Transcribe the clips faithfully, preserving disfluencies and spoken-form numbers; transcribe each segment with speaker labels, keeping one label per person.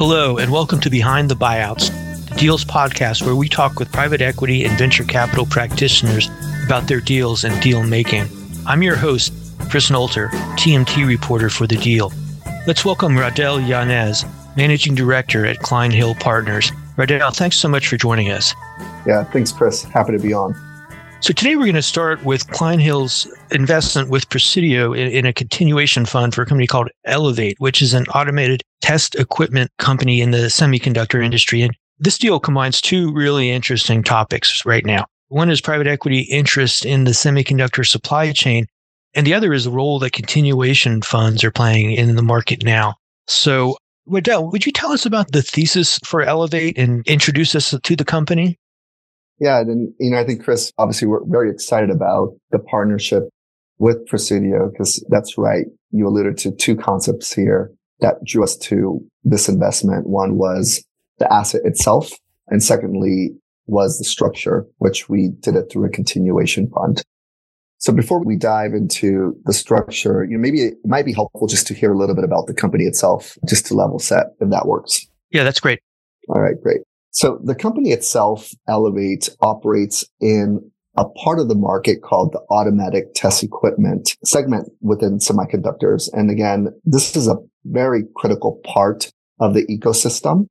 Speaker 1: Hello, and welcome to Behind the Buyouts, the Deals podcast where we talk with private equity and venture capital practitioners about their deals and deal making. I'm your host, Chris Nolter, T M T reporter for The Deal. Let's welcome Radel Yanez, Managing Director at Klein Hill Partners. Radel, thanks so much for joining us.
Speaker 2: Yeah, thanks, Chris. Happy to be on.
Speaker 1: So today we're going to start with Klein Hill's investment with Presidio in, in a continuation fund for a company called Elevate, which is an automated test equipment company in the semiconductor industry. And this deal combines two really interesting topics right now. One is private equity interest in the semiconductor supply chain, and the other is the role that continuation funds are playing in the market now. So, Radel, would you tell us about the thesis for Elevate and introduce us to the company?
Speaker 2: Yeah, and you know, I think, Chris, obviously we're very excited about the partnership with Presidio because that's right. You alluded to two concepts here that drew us to this investment. One was the asset itself, and secondly was the structure, which we did it through a continuation fund. So before we dive into the structure, you know, maybe it might be helpful just to hear a little bit about the company itself, just to level set, if that works.
Speaker 1: Yeah, that's great.
Speaker 2: All right, great. So the company itself, Elevate, operates in a part of the market called the automatic test equipment segment within semiconductors. And again, this is a very critical part of the ecosystem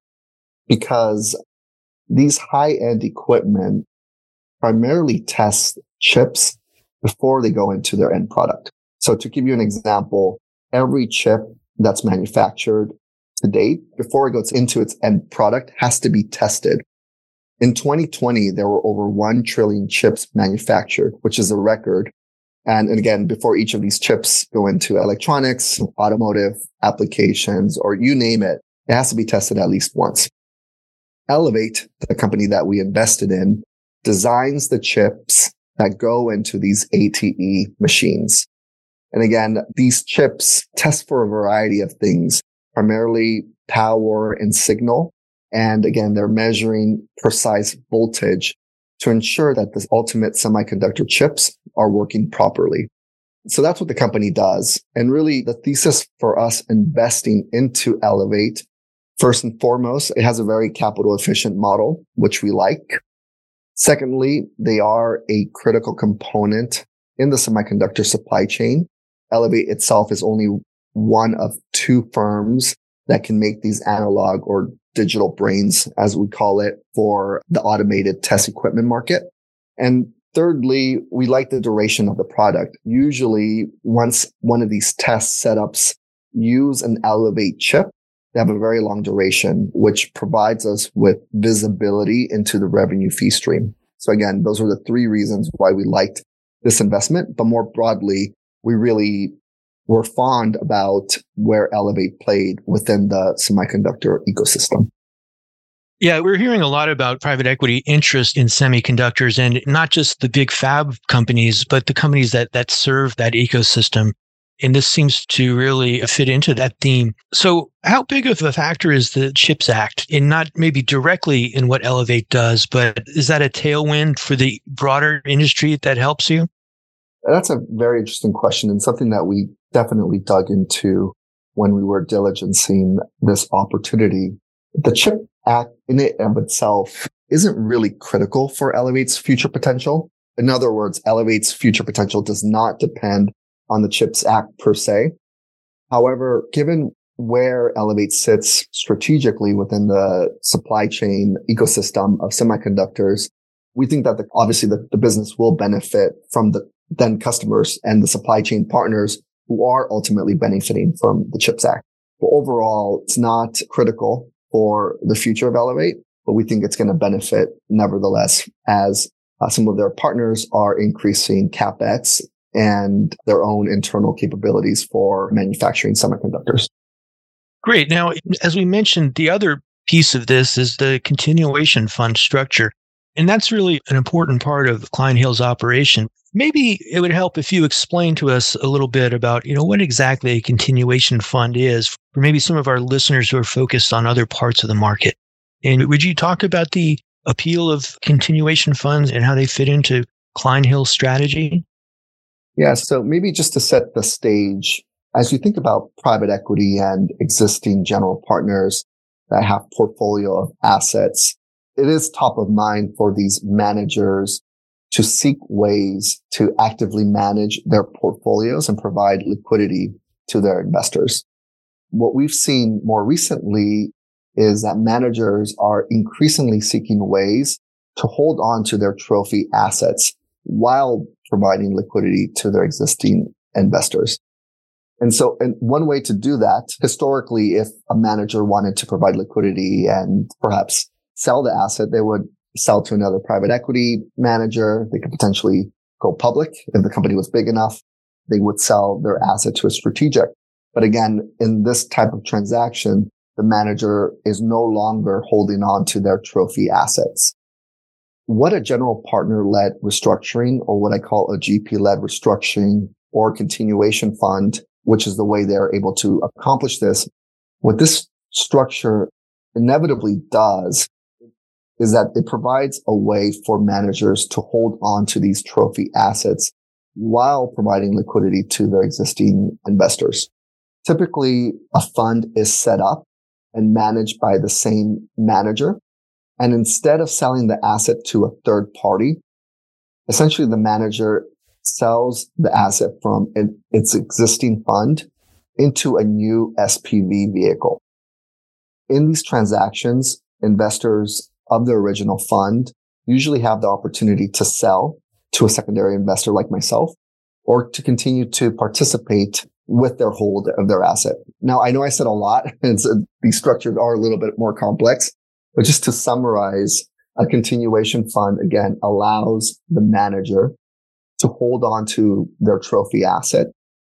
Speaker 2: because these high-end equipment primarily test chips before they go into their end product. So to give you an example, every chip that's manufactured to date, before it goes into its end product, has to be tested. In twenty twenty, there were over one trillion chips manufactured, which is a record. And, and again, before each of these chips go into electronics, automotive applications, or you name it, it has to be tested at least once. Elevate, the company that we invested in, designs the chips that go into these A T E machines. And again, these chips test for a variety of things, primarily power and signal. And again, they're measuring precise voltage to ensure that the ultimate semiconductor chips are working properly. So that's what the company does. And really the thesis for us investing into Elevate, first and foremost, it has a very capital efficient model, which we like. Secondly, they are a critical component in the semiconductor supply chain. Elevate itself is only one of two firms that can make these analog or digital brains, as we call it, for the automated test equipment market. And thirdly, we like the duration of the product. Usually, once one of these test setups use an Elevate chip, they have a very long duration, which provides us with visibility into the revenue fee stream. So again, those are the three reasons why we liked this investment. But more broadly, we really were fond about where Elevate played within the semiconductor ecosystem.
Speaker 1: Yeah, we're hearing a lot about private equity interest in semiconductors, and not just the big fab companies, but the companies that that serve that ecosystem. And this seems to really fit into that theme. So how big of a factor is the CHIPS Act, and not maybe directly in what Elevate does, but is that a tailwind for the broader industry that helps you?
Speaker 2: That's a very interesting question, and something that we definitely dug into when we were diligencing this opportunity. The CHIPS Act in it of itself isn't really critical for Elevate's future potential. In other words, Elevate's future potential does not depend on the CHIPS Act per se. However, given where Elevate sits strategically within the supply chain ecosystem of semiconductors, we think that the, obviously the, the business will benefit from the then customers and the supply chain partners who are ultimately benefiting from the CHIPS Act. But overall, it's not critical for the future of Elevate, but we think it's going to benefit nevertheless as uh, some of their partners are increasing CapEx and their own internal capabilities for manufacturing semiconductors.
Speaker 1: Great. Now, as we mentioned, the other piece of this is the continuation fund structure. And that's really an important part of Klein Hill's operation. Maybe it would help if you explain to us a little bit about, you know, what exactly a continuation fund is for maybe some of our listeners who are focused on other parts of the market. And would you talk about the appeal of continuation funds and how they fit into Klein Hill's strategy?
Speaker 2: Yeah, so maybe just to set the stage, as you think about private equity and existing general partners, that have portfolio of assets, it is top of mind for these managers to seek ways to actively manage their portfolios and provide liquidity to their investors. What we've seen more recently is that managers are increasingly seeking ways to hold on to their trophy assets while providing liquidity to their existing investors. And so, and one way to do that, historically, if a manager wanted to provide liquidity and perhaps sell the asset, they would sell to another private equity manager. They could potentially go public. If the company was big enough, they would sell their asset to a strategic. But again, in this type of transaction, the manager is no longer holding on to their trophy assets. What a general partner-led restructuring, or what I call a G P-led restructuring or continuation fund, which is the way they're able to accomplish this, what this structure inevitably does is that it provides a way for managers to hold on to these trophy assets while providing liquidity to their existing investors. Typically, a fund is set up and managed by the same manager. And instead of selling the asset to a third party, essentially the manager sells the asset from its existing fund into a new S P V vehicle. In these transactions, investors of the original fund usually have the opportunity to sell to a secondary investor like myself, or to continue to participate with their hold of their asset. Now, I know I said a lot, and so these structures are a little bit more complex, but just to summarize, a continuation fund, again, allows the manager to hold on to their trophy asset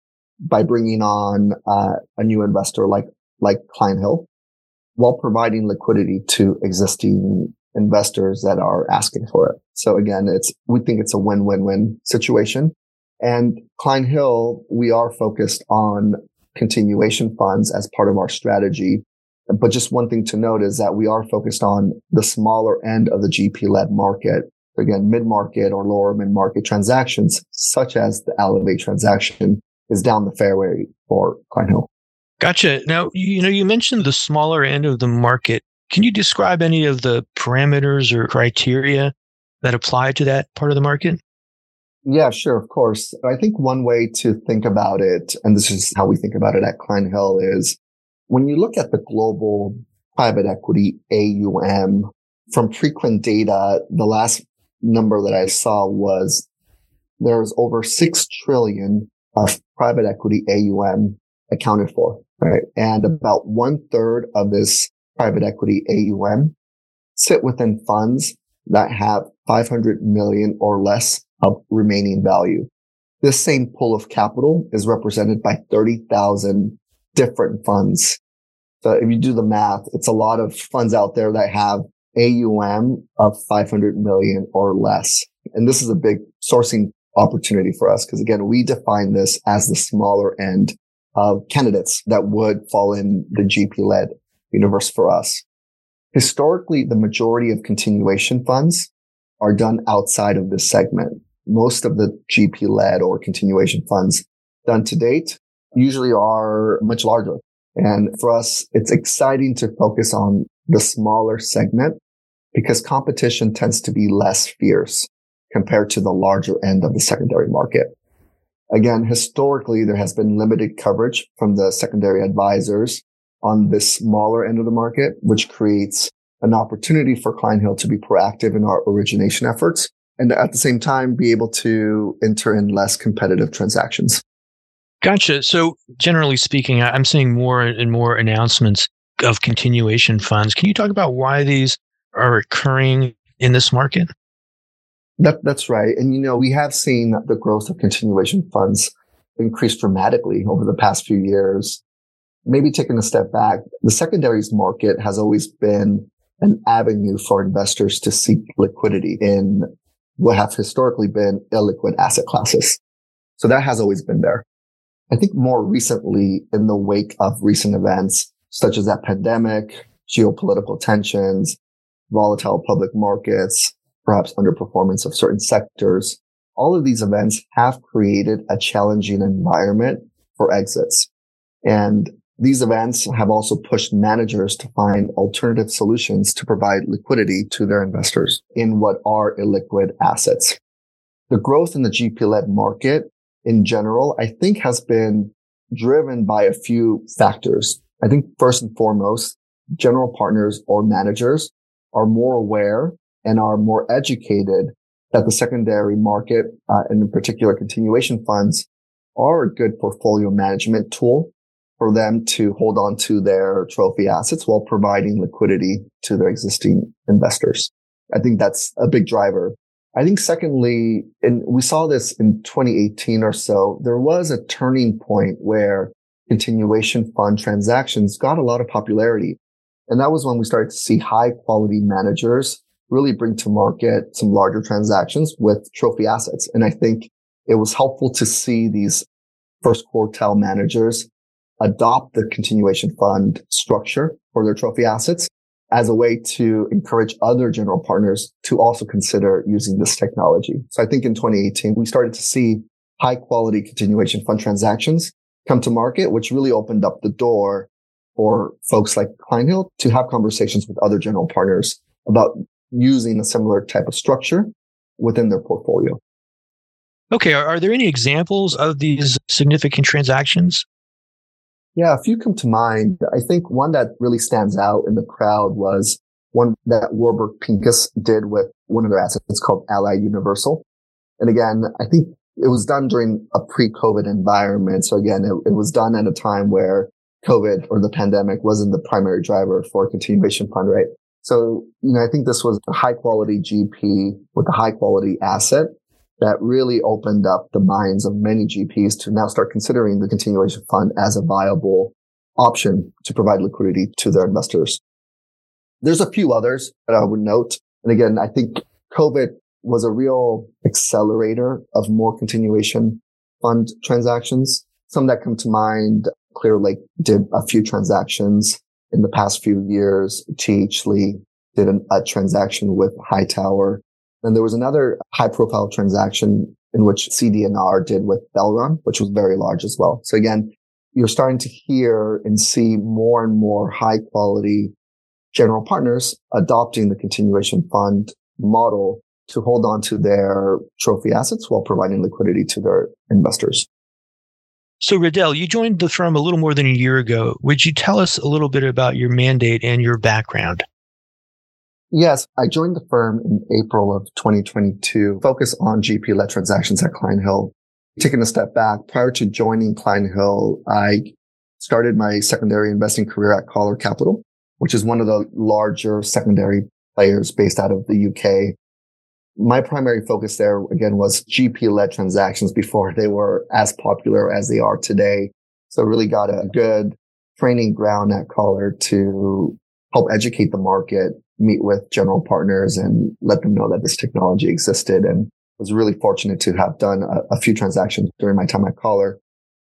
Speaker 2: by bringing on uh, a new investor like, like Klein Hill, while providing liquidity to existing investors that are asking for it. So again, it's, we think it's a win-win-win situation. And Klein Hill, we are focused on continuation funds as part of our strategy. But just one thing to note is that we are focused on the smaller end of the G P-led market. Again, mid-market or lower mid-market transactions, such as the Elevate transaction, is down the fairway for Klein Hill.
Speaker 1: Gotcha. Now, you know, you mentioned the smaller end of the market. Can you describe any of the parameters or criteria that apply to that part of the market?
Speaker 2: Yeah, sure, of course. I think one way to think about it, and this is how we think about it at Klein Hill, is when you look at the global private equity A U M, from Preqin data, the last number that I saw was there's over six trillion of private equity A U M accounted for, right? And about one third of this private equity A U M sit within funds that have five hundred million or less of remaining value. This same pool of capital is represented by thirty thousand different funds. So if you do the math, it's a lot of funds out there that have A U M of five hundred million or less. And this is a big sourcing opportunity for us because, again, we define this as the smaller end of candidates that would fall in the G P-led universe for us. Historically, the majority of continuation funds are done outside of this segment. Most of the G P-led or continuation funds done to date usually are much larger. And for us, it's exciting to focus on the smaller segment because competition tends to be less fierce compared to the larger end of the secondary market. Again, historically, there has been limited coverage from the secondary advisors on this smaller end of the market, which creates an opportunity for Klein Hill to be proactive in our origination efforts and at the same time be able to enter in less competitive transactions.
Speaker 1: Gotcha. So generally speaking, I'm seeing more and more announcements of continuation funds. Can you talk about why these are occurring in this market?
Speaker 2: That, that's right. And, you know, we have seen the growth of continuation funds increase dramatically over the past few years. Maybe taking a step back, the secondaries market has always been an avenue for investors to seek liquidity in what have historically been illiquid asset classes. So that has always been there. I think more recently, in the wake of recent events, such as that pandemic, geopolitical tensions, volatile public markets, perhaps underperformance of certain sectors, all of these events have created a challenging environment for exits. And These events have also pushed managers to find alternative solutions to provide liquidity to their investors in what are illiquid assets. The growth in the G P-led market in general, I think, has been driven by a few factors. I think first and foremost, general partners or managers are more aware and are more educated that the secondary market, uh, and in particular continuation funds, are a good portfolio management tool for them to hold on to their trophy assets while providing liquidity to their existing investors. I think that's a big driver. I think secondly, and we saw this in twenty eighteen or so, there was a turning point where continuation fund transactions got a lot of popularity. And that was when we started to see high quality managers really bring to market some larger transactions with trophy assets. And I think it was helpful to see these first quartile managers adopt the continuation fund structure for their trophy assets as a way to encourage other general partners to also consider using this technology. So I think in twenty eighteen, we started to see high quality continuation fund transactions come to market, which really opened up the door for folks like Kleinhill to have conversations with other general partners about using a similar type of structure within their portfolio.
Speaker 1: Okay. Are, are there any examples of these significant transactions?
Speaker 2: Yeah, a few come to mind. I think one that really stands out in the crowd was one that Warburg Pincus did with one of their assets called Allied Universal. And again, I think it was done during a pre-COVID environment. So again, it, it was done at a time where COVID or the pandemic wasn't the primary driver for a continuation fund, right? So, you know, I think this was a high quality G P with a high quality asset that really opened up the minds of many G Ps to now start considering the continuation fund as a viable option to provide liquidity to their investors. There's a few others that I would note. And again, I think COVID was a real accelerator of more continuation fund transactions. Some that come to mind, Clear Lake did a few transactions in the past few years. T H Lee did an, a transaction with Hightower. And there was another high profile transaction in which C D N R did with Belron, which was very large as well. So again, you're starting to hear and see more and more high quality general partners adopting the continuation fund model to hold on to their trophy assets while providing liquidity to their investors.
Speaker 1: So Riddell, you joined the firm a little more than a year ago. Would you tell us a little bit about your mandate and your background?
Speaker 2: Yes, I joined the firm in April of twenty twenty-two, focused on G P-led transactions at Kleinhill. Taking a step back, prior to joining Kleinhill, I started my secondary investing career at Collar Capital, which is one of the larger secondary players based out of the U K. My primary focus there, again, was G P-led transactions before they were as popular as they are today. So really got a good training ground at Collar to help educate the market, meet with general partners and let them know that this technology existed, and was really fortunate to have done a, a few transactions during my time at Collar.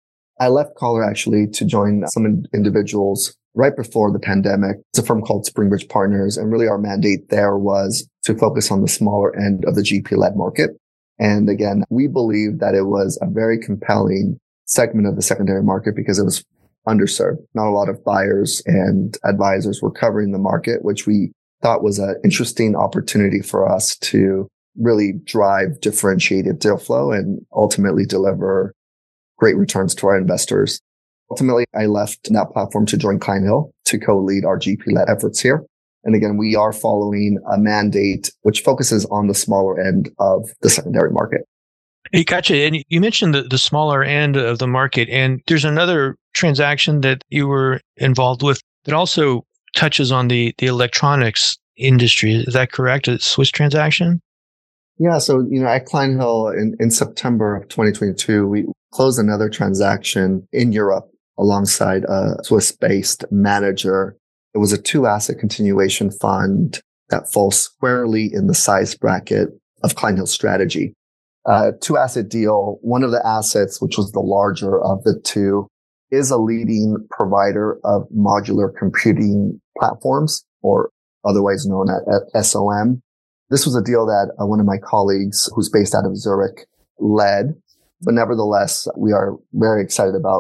Speaker 2: I left Collar actually to join some in- individuals right before the pandemic. It's a firm called Springbridge Partners. And really our mandate there was to focus on the smaller end of the G P-led market. And again, we believe that it was a very compelling segment of the secondary market because it was underserved. Not a lot of buyers and advisors were covering the market, which we thought was an interesting opportunity for us to really drive differentiated deal flow and ultimately deliver great returns to our investors. Ultimately, I left that platform to join Kleinhill to co-lead our G P-led efforts here. And again, we are following a mandate which focuses on the smaller end of the secondary market.
Speaker 1: Hey, gotcha. And you mentioned the, the smaller end of the market, and there's another transaction that you were involved with that also touches on the, the electronics industry. Is that correct? A Swiss transaction?
Speaker 2: Yeah. So, you know, at Kleinhill in, in September of twenty twenty-two, we closed another transaction in Europe alongside a Swiss-based manager. It was a two-asset continuation fund that falls squarely in the size bracket of Kleinhill's strategy. Uh, two-asset deal, one of the assets, which was the larger of the two, is a leading provider of modular computing platforms, or otherwise known as S O M. This was a deal that uh, one of my colleagues, who's based out of Zurich, led. But nevertheless, we are very excited about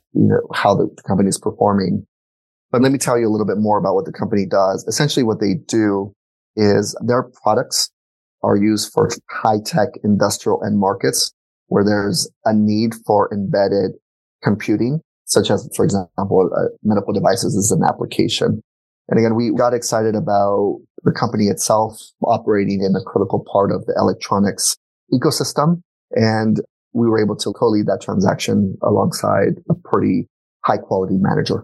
Speaker 2: you know, how the, the company is performing. But let me tell you a little bit more about what the company does. Essentially, what they do is their products are used for high-tech industrial end markets where there's a need for embedded computing, such as, for example, uh, medical devices is an application. And again, we got excited about the company itself operating in a critical part of the electronics ecosystem. And we were able to co-lead that transaction alongside a pretty high-quality manager.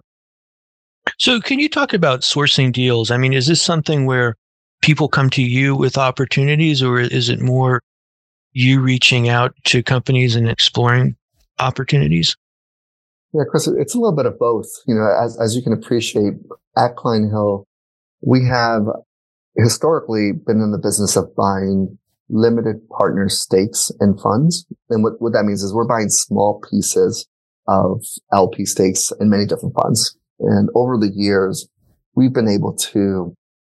Speaker 1: So can you talk about sourcing deals? I mean, is this something where people come to you with opportunities, or is it more you reaching out to companies and exploring opportunities?
Speaker 2: Yeah, Chris, it's a little bit of both. You know, as, as you can appreciate, at Klein Hill, we have historically been in the business of buying limited partner stakes in funds. And what, what that means is we're buying small pieces of L P stakes in many different funds. And over the years, we've been able to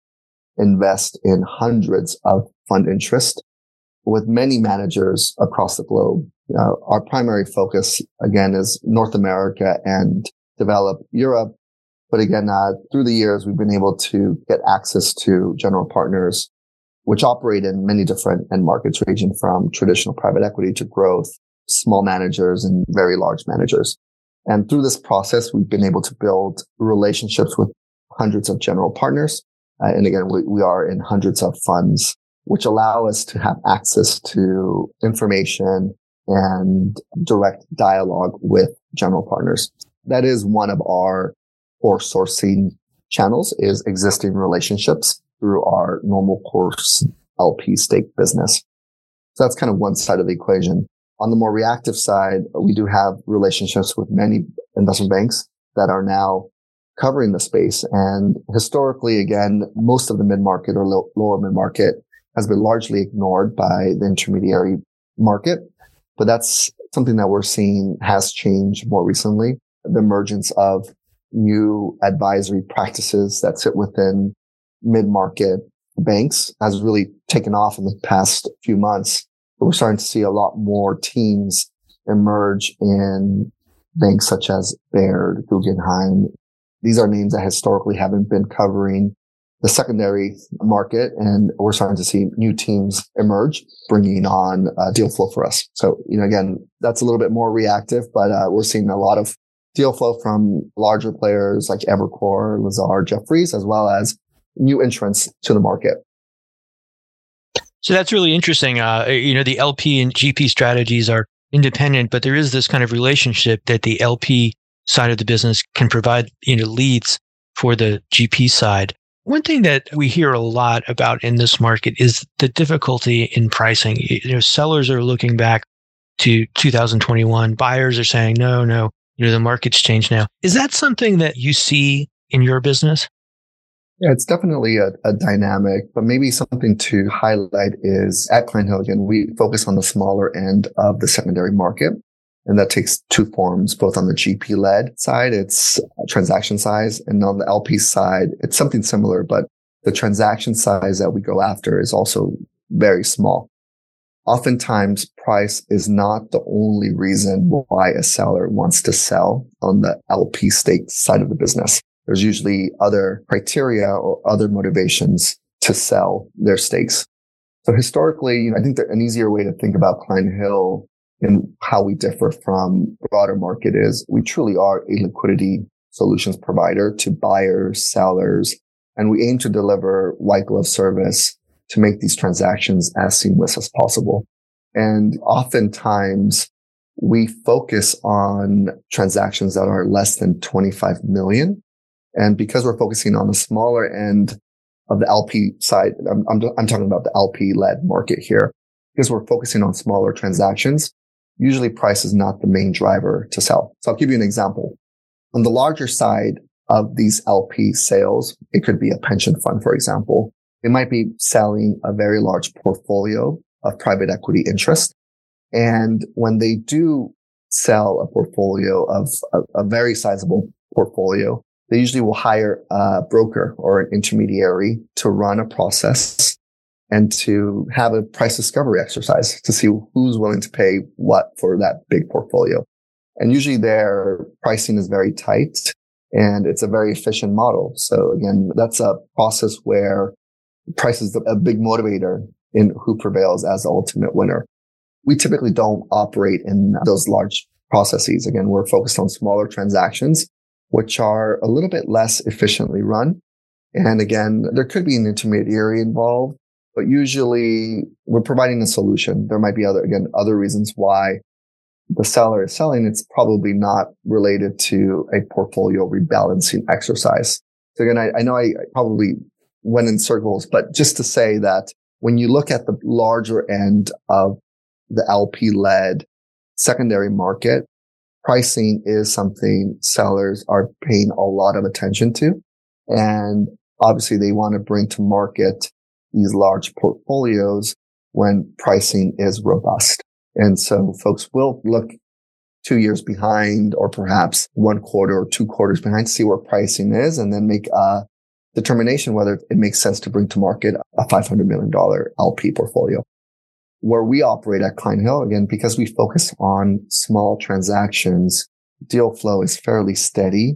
Speaker 2: invest in hundreds of fund interest with many managers across the globe. Uh, our primary focus, again, is North America and develop Europe. But again, uh, through the years, we've been able to get access to general partners, which operate in many different end markets, ranging from traditional private equity to growth, small managers, and very large managers. And through this process, we've been able to build relationships with hundreds of general partners. Uh, and again, we, we are in hundreds of funds, which allow us to have access to information and direct dialogue with general partners. That is one of our core sourcing channels, is existing relationships through our normal course L P stake business. So that's kind of one side of the equation. On the more reactive side, we do have relationships with many investment banks that are now covering the space. And historically, again, most of the mid-market or low, lower mid-market has been largely ignored by the intermediary market. But that's something that we're seeing has changed more recently. The emergence of new advisory practices that sit within mid-market banks has really taken off in the past few months. We're starting to see a lot more teams emerge in banks such as Baird, Guggenheim. These are names that historically haven't been covering the secondary market, and we're starting to see new teams emerge, bringing on uh, deal flow for us. So, you know, again, that's a little bit more reactive, but uh, we're seeing a lot of deal flow from larger players like Evercore, Lazard, Jefferies, as well as new entrants to the market.
Speaker 1: So that's really interesting. Uh, you know, the L P and G P strategies are independent, but there is this kind of relationship that the L P side of the business can provide, you know, leads for the G P side. One thing that we hear a lot about in this market is the difficulty in pricing. You know, sellers are looking back to two thousand twenty-one. Buyers are saying, no, no, you know, the market's changed now. Is that something that you see in your business?
Speaker 2: Yeah, it's definitely a, a dynamic, but maybe something to highlight is at Klein Hill, again, we focus on the smaller end of the secondary market. And that takes two forms, both on the G P-led side, it's transaction size, and on the L P side, it's something similar, but the transaction size that we go after is also very small. Oftentimes, price is not the only reason why a seller wants to sell on the L P stake side of the business. There's usually other criteria or other motivations to sell their stakes. So historically, you know, I think that an easier way to think about Klein Hill and how we differ from the broader market is we truly are a liquidity solutions provider to buyers, sellers, and we aim to deliver white glove service to make these transactions as seamless as possible. And oftentimes we focus on transactions that are less than twenty-five million. And because we're focusing on the smaller end of the L P side, I'm, I'm, I'm talking about the L P-led market here, because we're focusing on smaller transactions, usually price is not the main driver to sell. So I'll give you an example. On the larger side of these L P sales, it could be a pension fund, for example. It might be selling a very large portfolio of private equity interest. And when they do sell a portfolio of a, a very sizable portfolio, they usually will hire a broker or an intermediary to run a process and to have a price discovery exercise to see who's willing to pay what for that big portfolio. And usually their pricing is very tight and it's a very efficient model. So again, that's a process where price is a big motivator in who prevails as the ultimate winner. We typically don't operate in those large processes. Again, we're focused on smaller transactions, which are a little bit less efficiently run. And again, there could be an intermediary involved, but usually we're providing a solution. There might be other, again, other reasons why the seller is selling. It's probably not related to a portfolio rebalancing exercise. So again, I, I know I probably went in circles, but just to say that when you look at the larger end of the L P-led secondary market, pricing is something sellers are paying a lot of attention to. And obviously they want to bring to market these large portfolios when pricing is robust. And so folks will look two years behind or perhaps one quarter or two quarters behind to see where pricing is and then make a determination whether it makes sense to bring to market a five hundred million dollars L P portfolio. Where we operate at Klein Hill, again, because we focus on small transactions, deal flow is fairly steady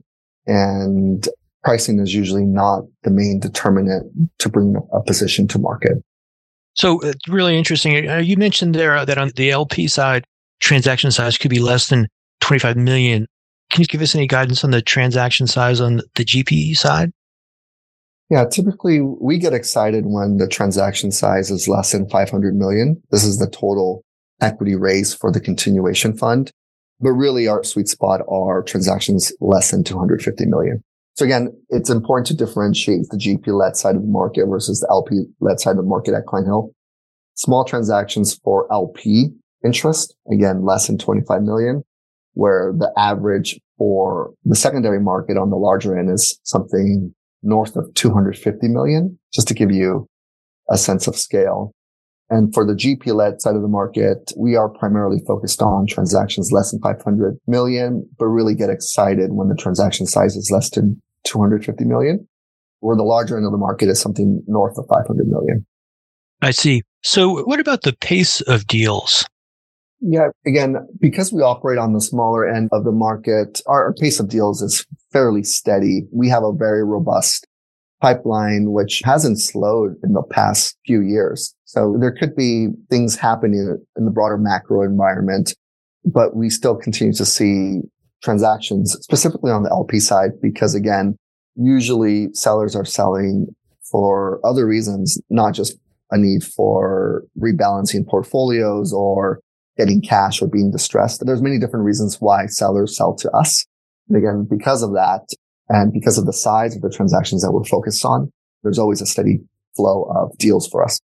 Speaker 2: and pricing is usually not the main determinant to bring a position to market.
Speaker 1: So it's really interesting. Uh, you mentioned there that on the L P side, transaction size could be less than twenty-five million. Can you give us any guidance on the transaction size on the G P E side?
Speaker 2: Yeah, typically we get excited when the transaction size is less than five hundred million. This is the total equity raise for the continuation fund. But really our sweet spot are transactions less than two hundred fifty million. So again, it's important to differentiate the G P-led side of the market versus the L P-led side of the market at Klein Hill. Small transactions for L P interest, again, less than twenty-five million, where the average for the secondary market on the larger end is something north of two hundred fifty million, just to give you a sense of scale. And for the G P-led side of the market, we are primarily focused on transactions less than five hundred million, but really get excited when the transaction size is less than two hundred fifty million, where the larger end of the market is something north of five hundred million.
Speaker 1: I see. So what about the pace of deals?
Speaker 2: Yeah, again, because we operate on the smaller end of the market, our, our pace of deals is fairly steady. We have a very robust pipeline, which hasn't slowed in the past few years. So there could be things happening in the broader macro environment, but we still continue to see transactions, specifically on the L P side, because again, usually sellers are selling for other reasons, not just a need for rebalancing portfolios or getting cash or being distressed. There's many different reasons why sellers sell to us. And again, because of that, and because of the size of the transactions that we're focused on, there's always a steady flow of deals for us.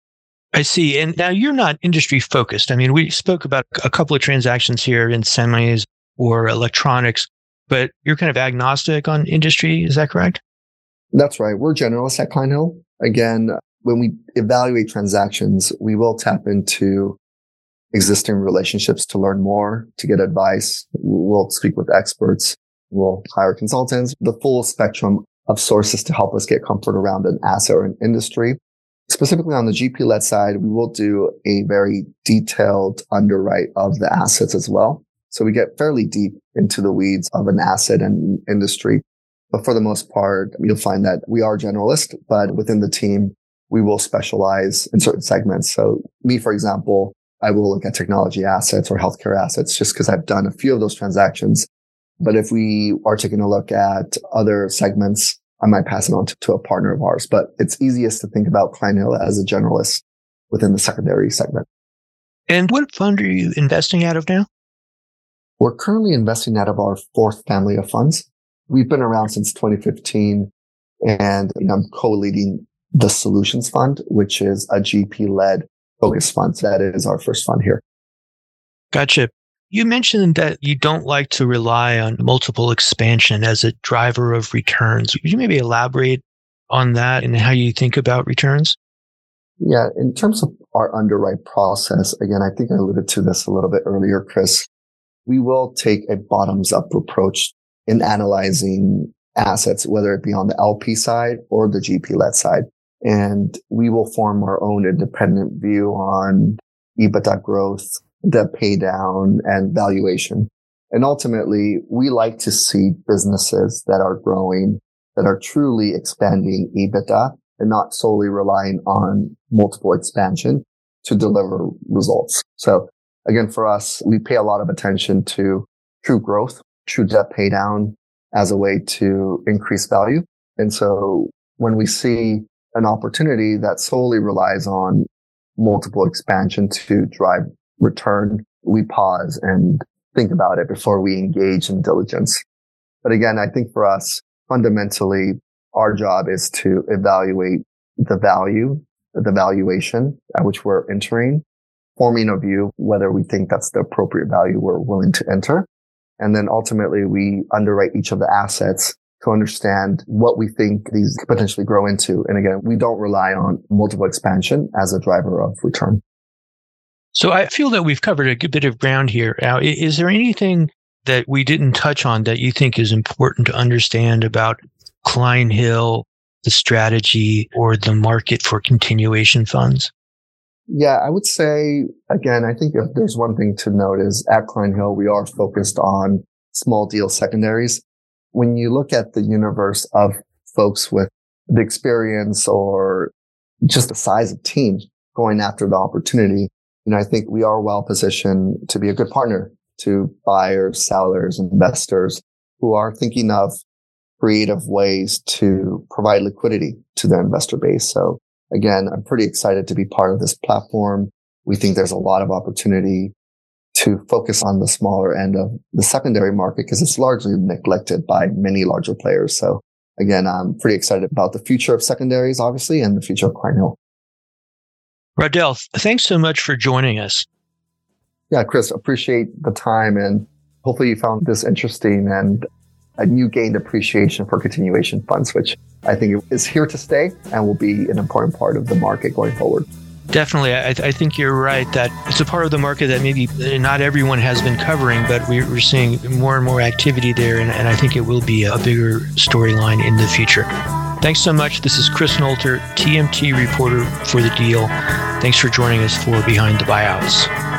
Speaker 1: I see. And now you're not industry focused. I mean, we spoke about a couple of transactions here in semis or electronics, but you're kind of agnostic on industry. Is that correct?
Speaker 2: That's right. We're generalists at Klein Hill. Again, when we evaluate transactions, we will tap into existing relationships to learn more, to get advice. We'll speak with experts. We'll hire consultants, the full spectrum of sources to help us get comfort around an asset or an industry. Specifically on the G P-led side, we will do a very detailed underwrite of the assets as well. So we get fairly deep into the weeds of an asset and industry. But for the most part, you'll find that we are generalists, but within the team, we will specialize in certain segments. So me, for example, I will look at technology assets or healthcare assets just because I've done a few of those transactions. But if we are taking a look at other segments, I might pass it on to, to a partner of ours. But it's easiest to think about Klein Hill as a generalist within the secondary segment.
Speaker 1: And what fund are you investing out of now?
Speaker 2: We're currently investing out of our fourth family of funds. We've been around since twenty fifteen, and you know, I'm co-leading the Solutions Fund, which is a G P-led focus fund. That is our first fund here.
Speaker 1: Gotcha. You mentioned that you don't like to rely on multiple expansion as a driver of returns. Would you maybe elaborate on that and how you think about returns?
Speaker 2: Yeah, in terms of our underwrite process, again, I think I alluded to this a little bit earlier, Chris. We will take a bottoms-up approach in analyzing assets, whether it be on the L P side or the G P-led side. And we will form our own independent view on EBITDA growth, debt pay down, and valuation. And ultimately, we like to see businesses that are growing, that are truly expanding EBITDA and not solely relying on multiple expansion to deliver results. So again, for us, we pay a lot of attention to true growth, true debt pay down as a way to increase value. And so when we see an opportunity that solely relies on multiple expansion to drive return, we pause and think about it before we engage in diligence. But again, I think for us, fundamentally, our job is to evaluate the value, the valuation at which we're entering, forming a view whether we think that's the appropriate value we're willing to enter. And then ultimately, we underwrite each of the assets to understand what we think these could potentially grow into. And again, we don't rely on multiple expansion as a driver of return.
Speaker 1: So I feel that we've covered a good bit of ground here. Now, is there anything that we didn't touch on that you think is important to understand about Klein Hill, the strategy, or the market for continuation funds?
Speaker 2: Yeah, I would say, again, I think if there's one thing to note is at Klein Hill, we are focused on small deal secondaries. When you look at the universe of folks with the experience or just the size of teams going after the opportunity, you know, I think we are well positioned to be a good partner to buyers, sellers, investors who are thinking of creative ways to provide liquidity to their investor base. So again, I'm pretty excited to be part of this platform. We think there's a lot of opportunity to focus on the smaller end of the secondary market because it's largely neglected by many larger players. So again, I'm pretty excited about the future of secondaries, obviously, and the future of Klein Hill.
Speaker 1: Rodell, thanks so much for joining us.
Speaker 2: Yeah, Chris, appreciate the time, and hopefully you found this interesting and a new gained appreciation for continuation funds, which I think is here to stay and will be an important part of the market going forward.
Speaker 1: Definitely. I, th- I think you're right that it's a part of the market that maybe not everyone has been covering, but we're, we're seeing more and more activity there, and, and I think it will be a bigger storyline in the future. Thanks so much. This is Chris Noelter, T M T reporter for The Deal. Thanks for joining us for Behind the Buyouts.